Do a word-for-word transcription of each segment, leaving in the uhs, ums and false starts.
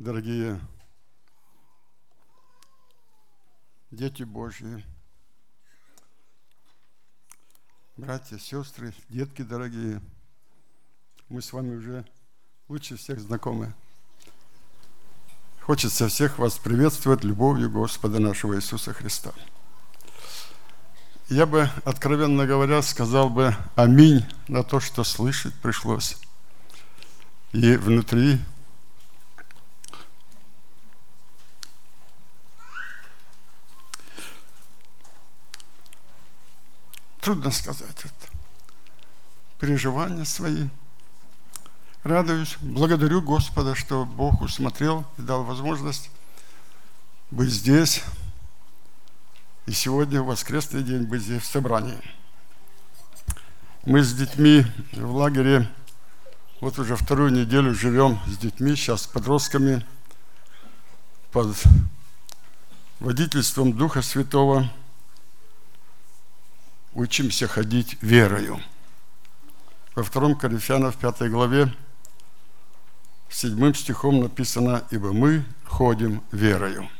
Дорогие дети Божьи, братья, сестры, детки дорогие, мы с вами уже лучше всех знакомы. Хочется всех вас приветствовать любовью Господа нашего Иисуса Христа. Я бы, откровенно говоря, сказал бы аминь на то, что слышать пришлось. И внутри трудно сказать это. Переживания свои. Радуюсь, благодарю Господа, что Бог усмотрел и дал возможность быть здесь. И сегодня, в воскресный день, быть здесь в собрании. Мы с детьми в лагере, вот уже вторую неделю живем с детьми, сейчас с подростками, под водительством Духа Святого. Учимся ходить верою. Во втором Коринфянам, в пятой главе, седьмым стихом написано: «Ибо мы ходим верою».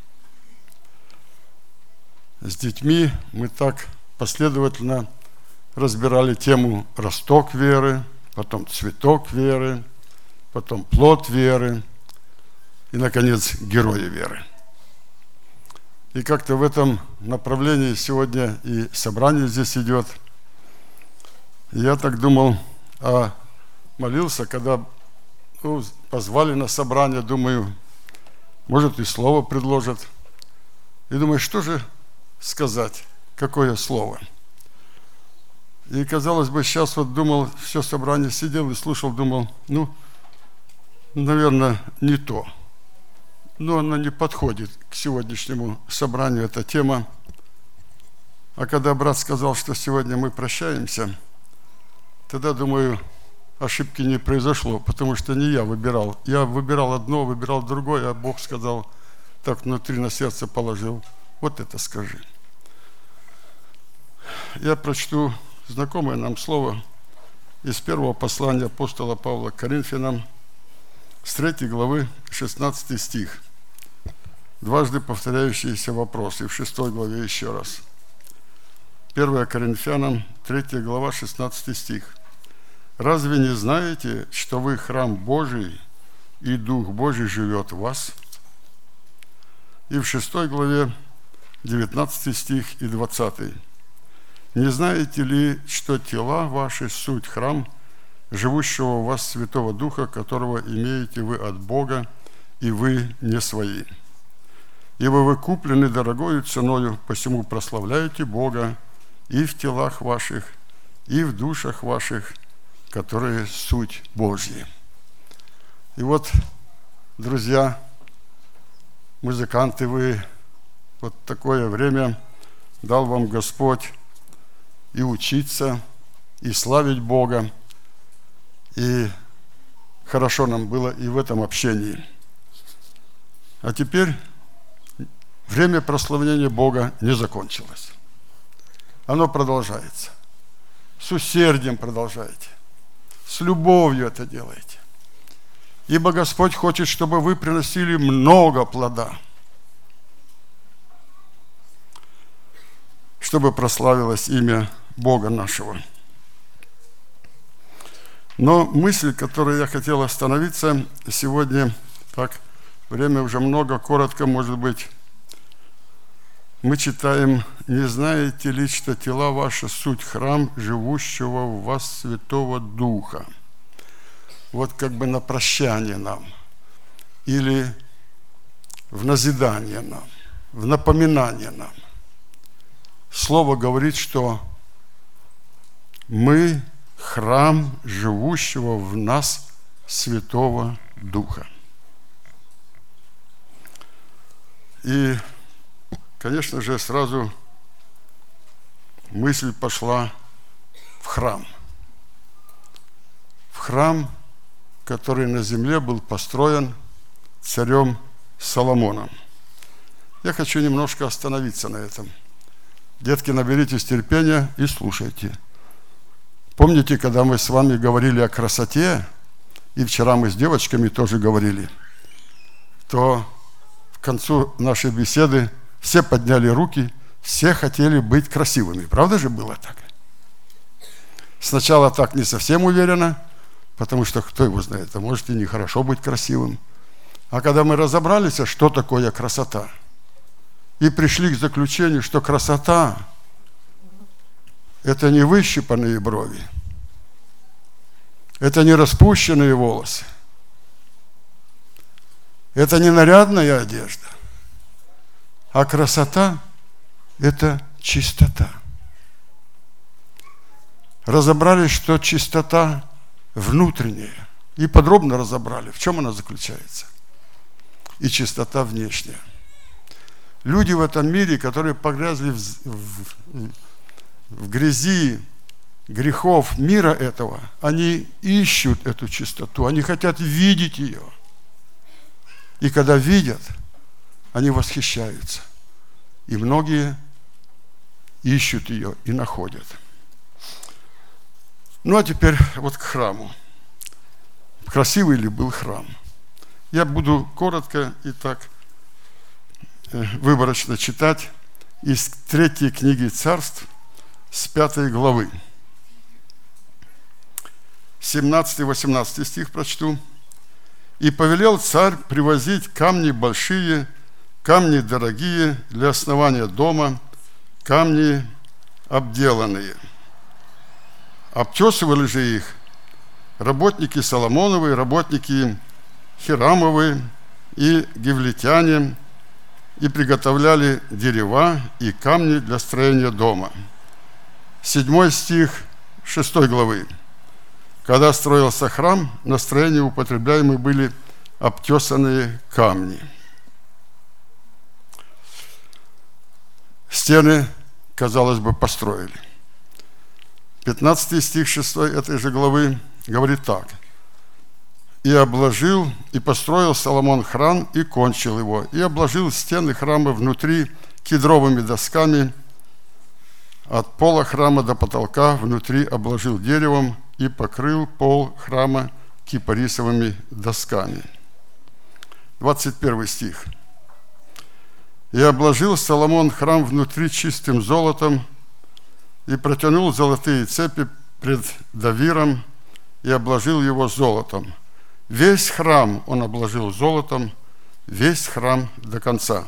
С детьми мы так последовательно разбирали тему росток веры, потом цветок веры, потом плод веры и, наконец, герои веры. И как-то в этом направлении сегодня и собрание здесь идет. Я так думал, а молился, когда ну, позвали на собрание, думаю, может и слово предложат. И думаю, что же сказать, какое слово. И, казалось бы, сейчас вот думал, все собрание сидел и слушал, думал, ну, наверное, не то. Но она не подходит к сегодняшнему собранию, эта тема. А когда брат сказал, что сегодня мы прощаемся, тогда, думаю, ошибки не произошло, потому что не я выбирал. Я выбирал одно, выбирал другое, а Бог сказал, так внутри на сердце положил. Вот это скажи. Я прочту знакомое нам слово из первого послания апостола Павла к Коринфянам, с третьей главы, шестнадцатый стих. Дважды повторяющийся вопрос, и в шестой главе еще раз. первое Коринфянам, третья глава, шестнадцатый стих. «Разве не знаете, что вы храм Божий, и Дух Божий живет в вас?» И в шестой главе, девятнадцатый стих и двадцатый. «Не знаете ли, что тела ваши суть храм живущего у вас Святого Духа, которого имеете вы от Бога, и вы не свои? Ибо вы куплены дорогою ценою, посему прославляйте Бога и в телах ваших, и в душах ваших, которые суть Божьи». И вот, друзья, музыканты вы, вот такое время дал вам Господь и учиться, и славить Бога, и хорошо нам было и в этом общении. А теперь время прославления Бога не закончилось. Оно продолжается. С усердием продолжайте. С любовью это делайте. Ибо Господь хочет, чтобы вы приносили много плода, чтобы прославилось имя Бога нашего. Но мысль, которой я хотел остановиться сегодня, так, время уже много, коротко, может быть, мы читаем: «Не знаете ли, что тела ваши суть храм живущего в вас Святого Духа?» Вот как бы на прощание нам, или в назидание нам, в напоминание нам. Слово говорит, что мы храм живущего в нас Святого Духа. И, конечно же, сразу мысль пошла в храм. В храм, который на земле был построен царем Соломоном. Я хочу немножко остановиться на этом. Детки, наберитесь терпения и слушайте. Помните, когда мы с вами говорили о красоте, и вчера мы с девочками тоже говорили, то к концу нашей беседы все подняли руки, все хотели быть красивыми. Правда же было так? Сначала так не совсем уверенно, потому что кто его знает, а может и нехорошо быть красивым. А когда мы разобрались, что такое красота, и пришли к заключению, что красота – это не выщипанные брови, это не распущенные волосы, это не нарядная одежда, а красота – это чистота. Разобрались, что чистота внутренняя, и подробно разобрали, в чем она заключается. И чистота внешняя. Люди в этом мире, которые погрязли в, в, в грязи грехов мира этого, они ищут эту чистоту, они хотят видеть ее. И когда видят, они восхищаются. И многие ищут ее и находят. Ну, а теперь вот к храму. Красивый ли был храм? Я буду коротко и так выборочно читать из третьей книги Царств с пятой главы. семнадцатый-восемнадцатый стих прочту. «И повелел царь привозить камни большие, камни дорогие для основания дома, камни обделанные. Обтесывали же их работники Соломоновы, работники Хирамовы и гивлетяне, и приготовляли дерева и камни для строения дома». Седьмой стих шестой главы. «Когда строился храм, на строение употребляемы были обтесанные камни». Стены, казалось бы, построили. пятнадцатый стих шестой этой же главы говорит так. «И обложил, и построил Соломон храм, и кончил его, и обложил стены храма внутри кедровыми досками, от пола храма до потолка внутри обложил деревом, и покрыл пол храма кипарисовыми досками». двадцать первый стих. «И обложил Соломон храм внутри чистым золотом, и протянул золотые цепи пред Давиром, и обложил его золотом. Весь храм он обложил золотом, весь храм до конца».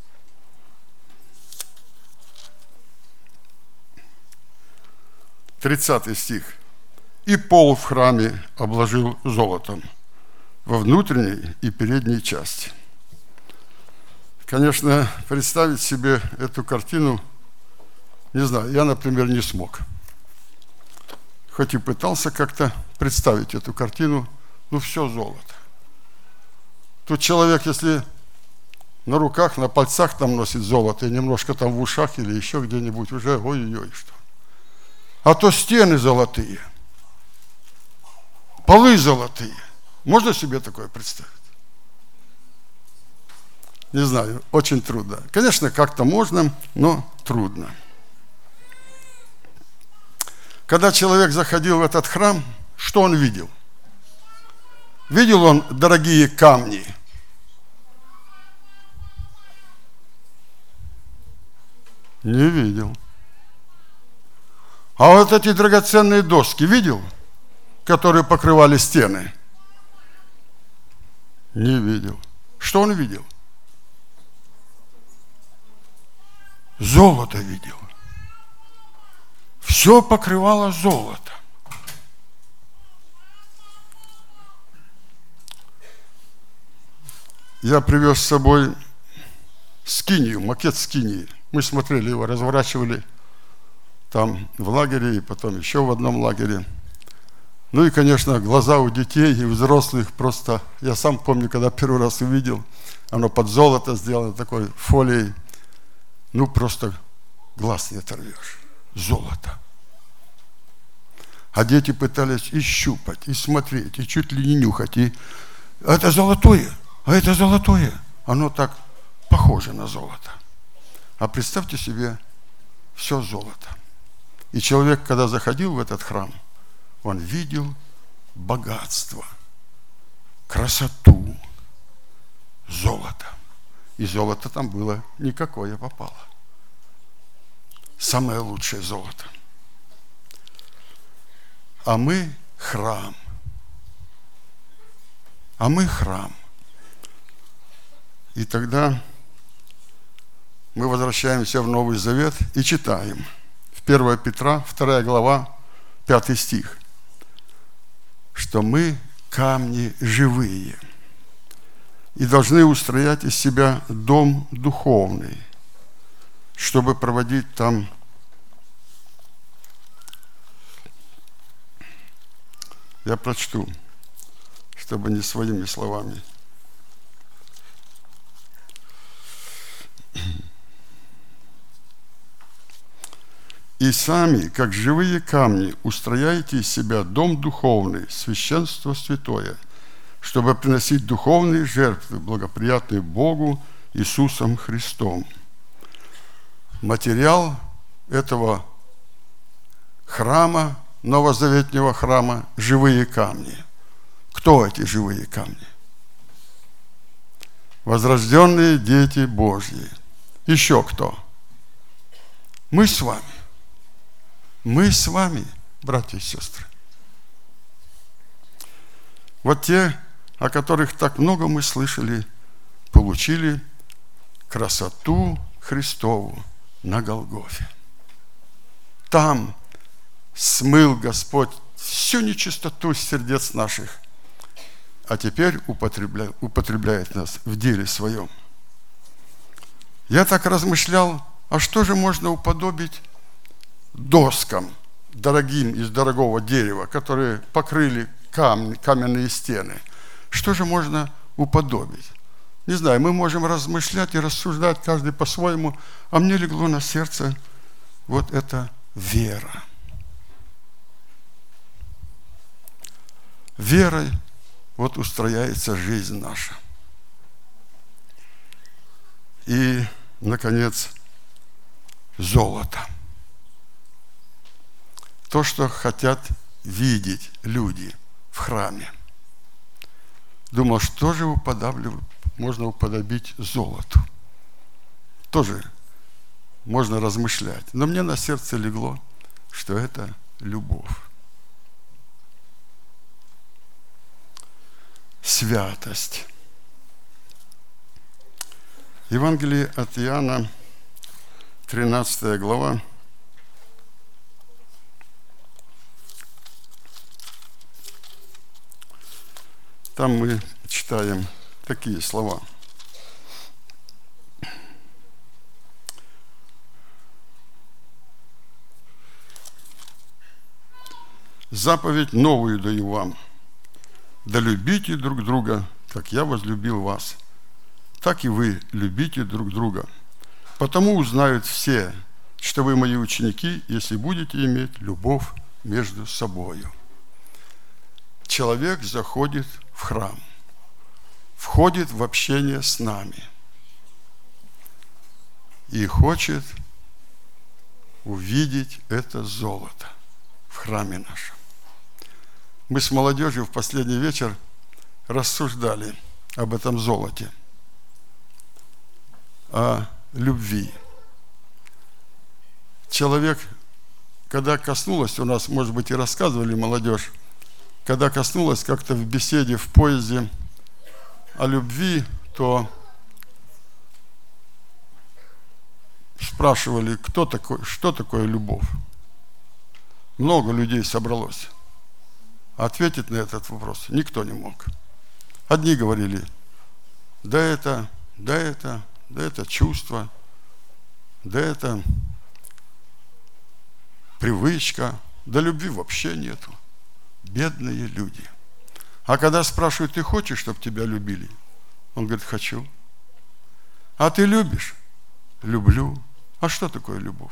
тридцатый стих. «И пол в храме обложил золотом во внутренней и передней части». Конечно, представить себе эту картину, не знаю, я, например, не смог. Хоть и пытался как-то представить эту картину, ну все золото. Тут человек, если на руках, на пальцах там носит золото, и немножко там в ушах или еще где-нибудь, уже ой-ой-ой, что. А то стены золотые, полы золотые. Можно себе такое представить? Не знаю, очень трудно. Конечно, как-то можно, но трудно. Когда человек заходил в этот храм, что он видел? Видел он дорогие камни? Не видел. А вот эти драгоценные доски видел, которые покрывали стены? Не видел. Что он видел? Золото видел. Все покрывало золото. Я привез с собой скинию, макет скинии. Мы смотрели его, разворачивали там в лагере и потом еще в одном лагере. Ну и, конечно, глаза у детей и взрослых просто... Я сам помню, когда первый раз увидел, оно под золото сделано, такой фолией. Ну, просто глаз не оторвешь. Золото. А дети пытались и щупать, и смотреть, и чуть ли не нюхать. И это золотое, а это золотое. Оно так похоже на золото. А представьте себе, все золото. И человек, когда заходил в этот храм, он видел богатство, красоту, золото. И золото там было никакое попало. Самое лучшее золото. А мы храм. А мы храм. И тогда мы возвращаемся в Новый Завет и читаем. В первое Петра, вторая глава, пятый стих. Что мы камни живые и должны устроять из себя дом духовный, чтобы проводить там я прочту, чтобы не своими словами. И сами, как живые камни, устрояйте из себя дом духовный, священство святое, чтобы приносить духовные жертвы, благоприятные Богу Иисусом Христом. Материал этого храма, новозаветнего храма, живые камни. Кто эти живые камни? Возрожденные дети Божьи. Еще кто? Мы с вами. Мы с вами, братья и сестры. Вот те, о которых так много мы слышали, получили красоту Христову на Голгофе. Там смыл Господь всю нечистоту с сердец наших, а теперь употребляет, употребляет нас в деле своем. Я так размышлял, а что же можно уподобить доскам, дорогим из дорогого дерева, которые покрыли камни, каменные стены. Что же можно уподобить? Не знаю, мы можем размышлять и рассуждать, каждый по-своему, а мне легло на сердце вот эта вера. Верой вот устрояется жизнь наша. И, наконец, золото. То, что хотят видеть люди в храме. Думал, что же можно уподобить золоту. Тоже можно размышлять. Но мне на сердце легло, что это любовь. Святость. Евангелие от Иоанна, тринадцатая глава. Там мы читаем такие слова. Заповедь новую даю вам. Да любите друг друга, как я возлюбил вас. Так и вы любите друг друга. Потому узнают все, что вы мои ученики, если будете иметь любовь между собою. Человек заходит в храм, входит в общение с нами и хочет увидеть это золото в храме нашем. Мы с молодежью в последний вечер рассуждали об этом золоте, о любви. Человек, когда коснулось, у нас, может быть, и рассказывали молодежь, когда коснулось как-то в беседе в поезде о любви, то спрашивали, кто такой, что такое любовь. Много людей собралось. Ответить на этот вопрос никто не мог. Одни говорили, да это, да это, да это чувство, да это привычка, да любви вообще нету. Бедные люди. А когда спрашивают, ты хочешь, чтобы тебя любили? Он говорит, хочу. А ты любишь? Люблю. А что такое любовь?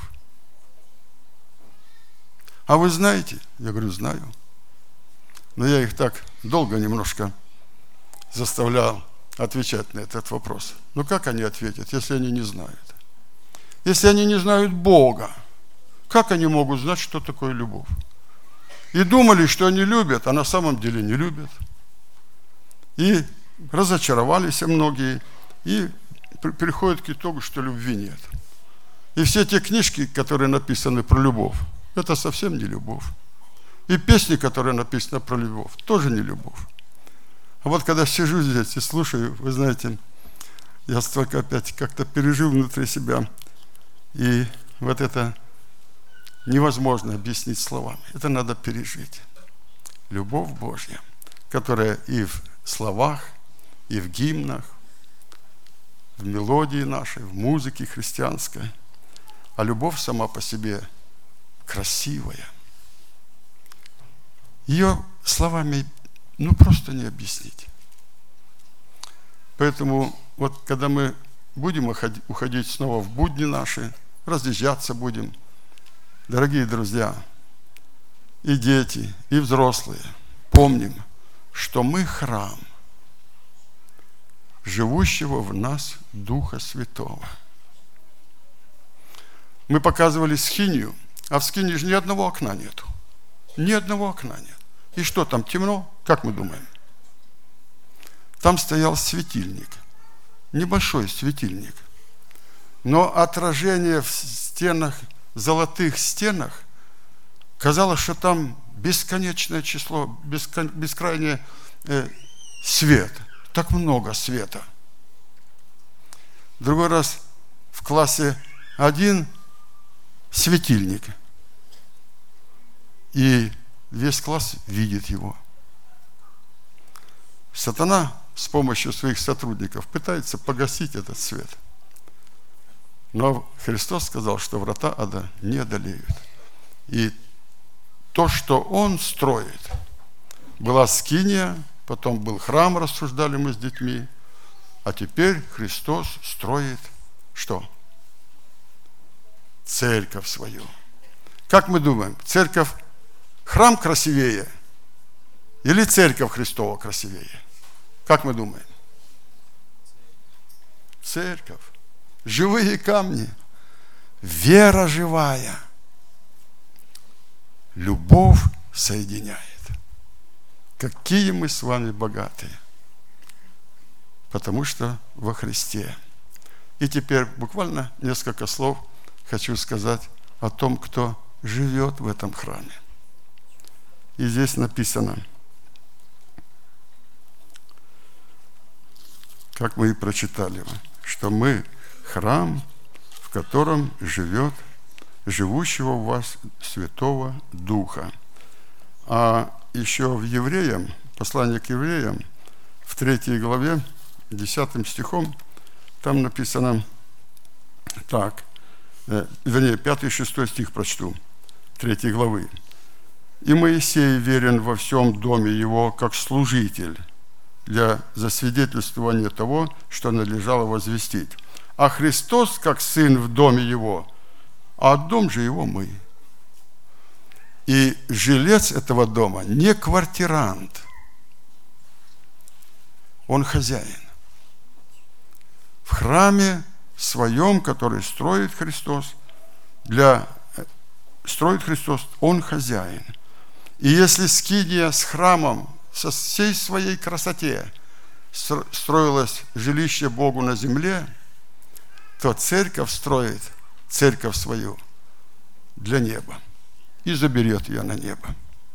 А вы знаете? Я говорю, знаю. Но я их так долго немножко заставлял отвечать на этот вопрос. Ну как они ответят, если они не знают? Если они не знают Бога, как они могут знать, что такое любовь? И думали, что они любят, а на самом деле не любят. И разочаровались многие и приходят к итогу, что любви нет. И все те книжки, которые написаны про любовь, это совсем не любовь. И песни, которые написаны про любовь, тоже не любовь. А вот когда сижу здесь и слушаю, вы знаете, я столько опять как-то пережил внутри себя, и вот это невозможно объяснить словами. Это надо пережить. Любовь Божья, которая и в словах, и в гимнах, в мелодии нашей, в музыке христианской. А любовь сама по себе красивая. Ее словами ну просто не объяснить. Поэтому вот когда мы будем уходить снова в будни наши, разъезжаться будем, дорогие друзья, и дети, и взрослые, помним, что мы храм живущего в нас Духа Святого. Мы показывали скинию, а в скинии же ни одного окна нету. Ни одного окна нет. И что там, темно? Как мы думаем? Там стоял светильник, небольшой светильник, но отражение в стенах, золотых стенах, казалось, что там бесконечное число, бескон, бескрайний э, свет. Так много света. Другой раз в классе один светильник, и весь класс видит его. Сатана с помощью своих сотрудников пытается погасить этот свет. Но Христос сказал, что врата ада не одолеют. И то, что Он строит, была скиния, потом был храм, рассуждали мы с детьми, а теперь Христос строит что? Церковь свою. Как мы думаем, церковь, храм красивее или церковь Христова красивее? Как мы думаем? Церковь. Живые камни. Вера живая. Любовь соединяет. Какие мы с вами богатые. Потому что во Христе. И теперь буквально несколько слов хочу сказать о том, кто живет в этом храме. И здесь написано, как мы и прочитали, что мы храм, в котором живет живущего у вас Святого Духа. А еще в Евреям, послание к Евреям, в третьей главе, десятым стихом, там написано так, э, вернее, пятый и шестой стих прочту, третьей главы. «И Моисей верен во всем доме его, как служитель, для засвидетельствования того, что надлежало возвестить. А Христос, как сын в доме его, а дом же его мы». И жилец этого дома не квартирант, он хозяин. В храме своем, который строит Христос, для, строит Христос, он хозяин. И если скиния с храмом со всей своей красоте строилось жилище Богу на земле, то церковь строит церковь свою для неба и заберет ее на небо.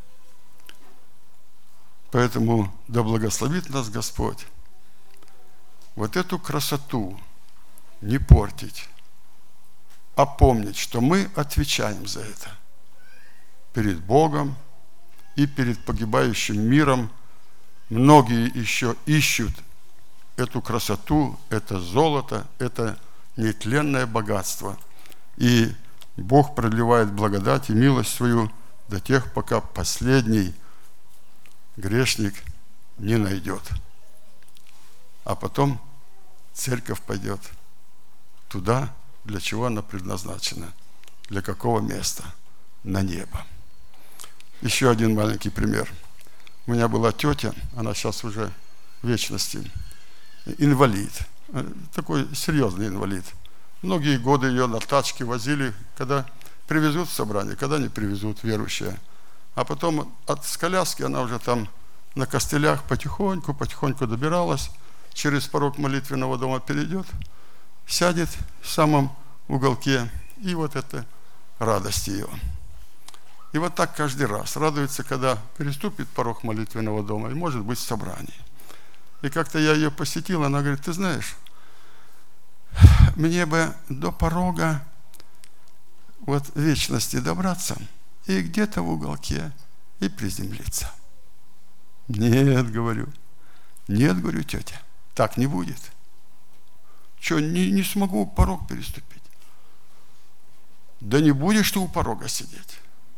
Поэтому да благословит нас Господь вот эту красоту не портить, а помнить, что мы отвечаем за это перед Богом и перед погибающим миром. Многие еще ищут эту красоту, это золото, это нетленное богатство. И Бог проливает благодать и милость свою до тех, пока последний грешник не найдет. А потом церковь пойдет туда, для чего она предназначена, для какого места? На небо. Еще один маленький пример. У меня была тетя, она сейчас уже в вечности, инвалид, такой серьезный инвалид. Многие годы ее на тачке возили, когда привезут в собрание, когда не привезут верующие. А потом от с коляски она уже там на костылях потихоньку, потихоньку добиралась, через порог молитвенного дома перейдет, сядет в самом уголке, и вот это радость ее. И вот так каждый раз радуется, когда переступит порог молитвенного дома, и может быть в собрании. И как-то я ее посетил, она говорит: ты знаешь, мне бы до порога вот вечности добраться и где-то в уголке и приземлиться. Нет, говорю, нет, говорю, тетя, так не будет. Что, не, не смогу порог переступить? Да не будешь ты у порога сидеть.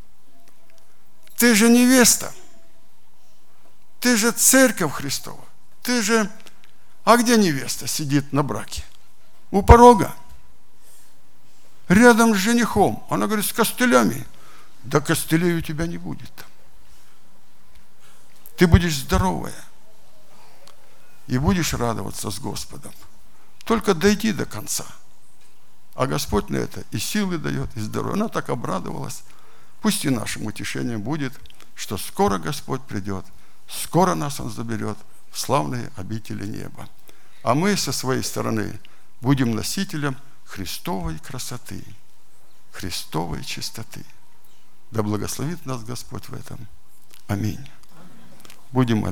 Ты же невеста. Ты же церковь Христова. Ты же... А где невеста сидит на браке? У порога. Рядом с женихом. Она говорит, с костылями. Да костылей у тебя не будет. Ты будешь здоровая. И будешь радоваться с Господом. Только дойди до конца. А Господь на это и силы дает, и здоровье. Она так обрадовалась. Пусть и нашим утешением будет, что скоро Господь придет, скоро нас Он заберет в славные обители неба. А мы со своей стороны будем носителем Христовой красоты, Христовой чистоты. Да благословит нас Господь в этом. Аминь. Будем молиться.